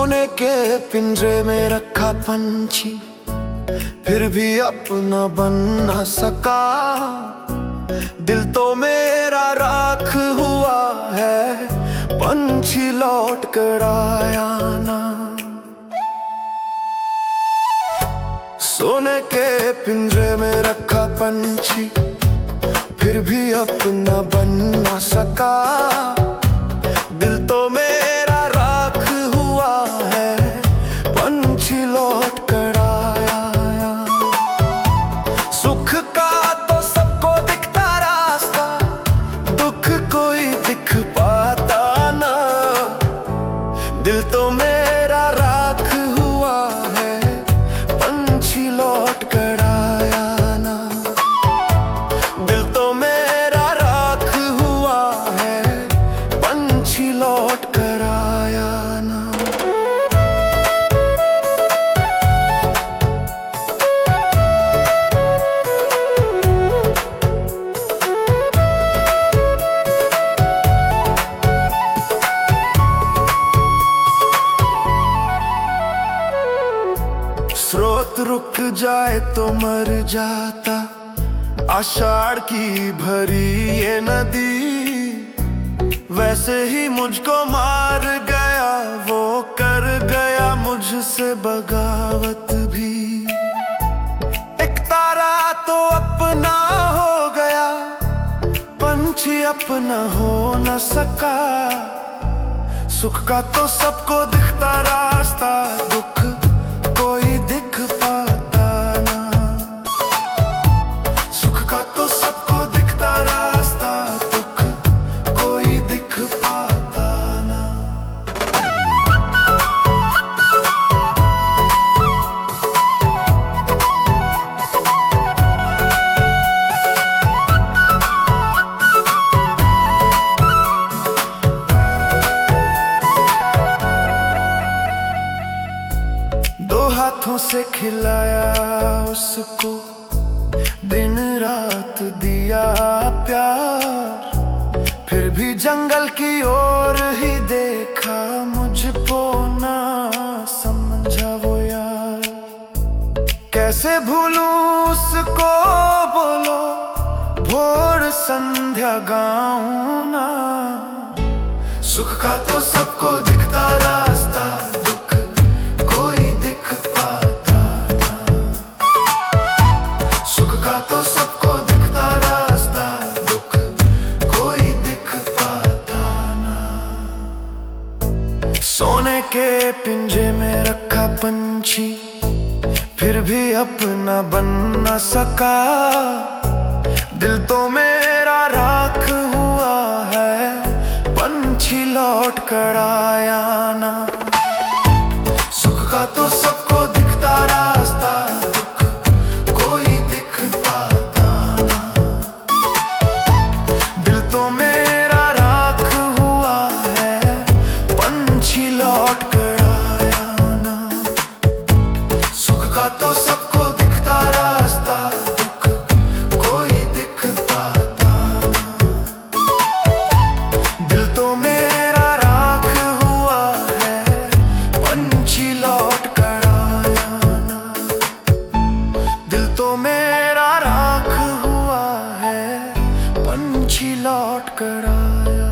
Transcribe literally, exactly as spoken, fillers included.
सोने के पिंजरे में रखा पंछी, फिर भी अपना बन न सका। दिल तो मेरा राख हुआ है, पंछी लौट कर आया ना। सोने के पिंजरे में रखा पंछी, फिर भी अपना बन न सका। दिल तो मेरा राख हुआ है, पंछी लौट कर आया। सुख का तो सबको दिखता रास्ता, दुख कोई दिख पाता ना। दिल तो मेरा राख हुआ है, पंछी लौट कर आया ना। दिल तो मेरा राख हुआ है, पंछी लौट कर आया ना। स्रोत रुक जाए तो मर जाता, आषाढ़ की भरी ये नदी। वैसे ही मुझको मार गया, वो कर गया मुझसे बगावत भी। एक तारा तो अपना हो गया, पंछी अपना हो न सका। सुख का तो सबको दिखता रास्ता, दुख कोई दिख पाता ना। सुख का तो सबको दिखता रास्ता, दुख कोई दिख पाता ना। दो हाथों से खिलाया उसको, दिन रात दिया प्यार। फिर भी जंगल की ओर ही देखा, मुझको ना समझा वो यार। कैसे भूलूं उसको बोलो, भोर संध्या गाऊं ना। सुख का तो सबको दिखता रास्ता, दुख कोई दिख पाता ना। सुख का तो सबको दिखता रास्ता, दुख कोई दिख पाता ना। सोने के पिंजरे में रखा पंछी, फिर भी अपना बन न सका। दिल तो मेरा राख हुआ है, पंछी लौट कर आया ना। सुख का तो सबको दिखता रास्ता, दुख कोई दिख पाता ना। दिल तो मेरा राख हुआ है, पंछी लौट कर आया ना। सुख का तो सबको दिखता रास्ता, दुख कोई दिख पाता ना। दिल तो मेरा राख हुआ है, पंछी लौट कर आया ना। दिल तो मेरा राख हुआ है, पंछी लौट कर आया।